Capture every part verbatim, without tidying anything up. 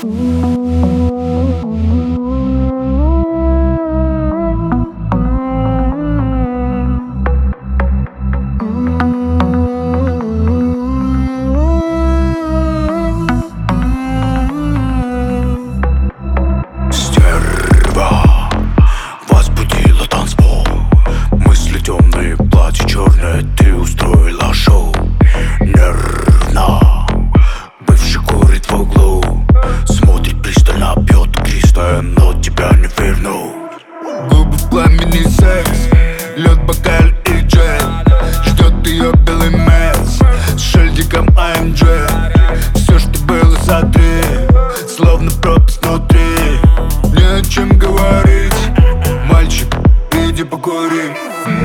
Ты устроила шоу нервно. Бывший курит в углу, смотрит пристально, пьет игристое, но тебя не вернул. Губы в пламени, секс, лед, бокаль и джет. Ждет ее белый Мерс с шильдиком эй эм джи. Все, что было, сотри, словно пропасть внутри. Не о чем говорить, мальчик, иди покури.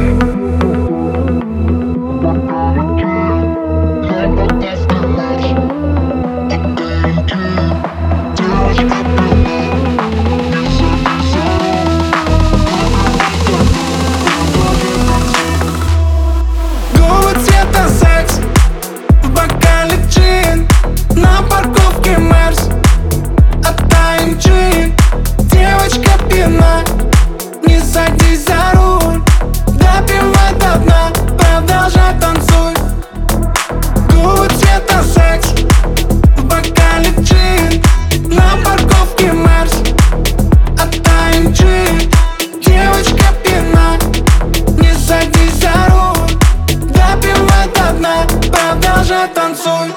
Губы цвета секс, в бокале джин, на парковке Мерс от эй эм джи. Девочка пьяна, не садись за руль, допивай до дна, продолжай танцуй. Губы цвета секс, в бокале джин, на парковке Мерс от эй эм джи. Девочка пьяна, не садись за руль, допивай до дна, продолжай танцуй.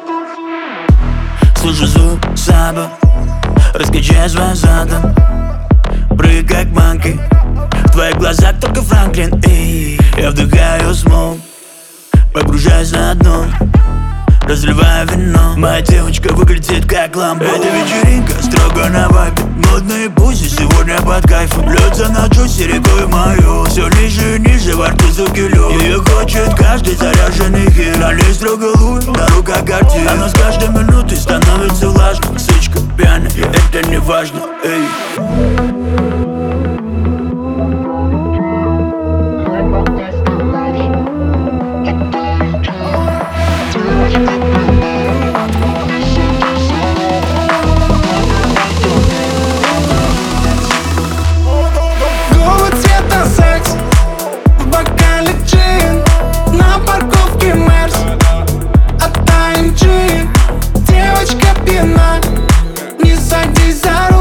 Слышу звук саба, раскачай своим задом, прыгай как манки. В твоих глазах только Франклин, и я вдыхаю смог, погружаюсь на дно, разливаю вино. Моя девочка выглядит как ламбо. Эта вечеринка строго на вайпе, модные бузи сегодня под кайфом. Льется на джусе рекой мою, все ниже и ниже, во рту звуки лед. Ее хочет каждый заряженный хит, на ней строго луч, на руках картин. Она с каждой минутой становится влажной, сычка пьяная, это не важно, эй. Губы цвета секс, в бокале джин, на парковке Мерс от эй эм джи. Девочка пьяна, не садись за